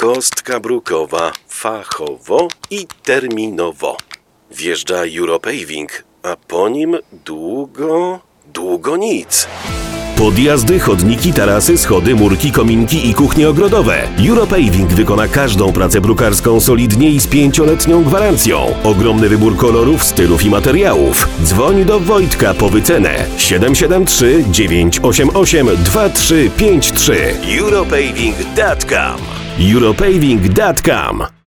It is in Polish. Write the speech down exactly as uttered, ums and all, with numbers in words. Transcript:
Kostka brukowa, fachowo i terminowo. Wjeżdża Europaving, a po nim długo, długo nic. Podjazdy, chodniki, tarasy, schody, murki, kominki i kuchnie ogrodowe. Europaving wykona każdą pracę brukarską solidnie i z pięcioletnią gwarancją. Ogromny wybór kolorów, stylów i materiałów. Dzwoń do Wojtka po wycenę siedem siedem trzy dziewięć osiem osiem dwa trzy pięć trzy. Europaving kropka com Europaving kropka com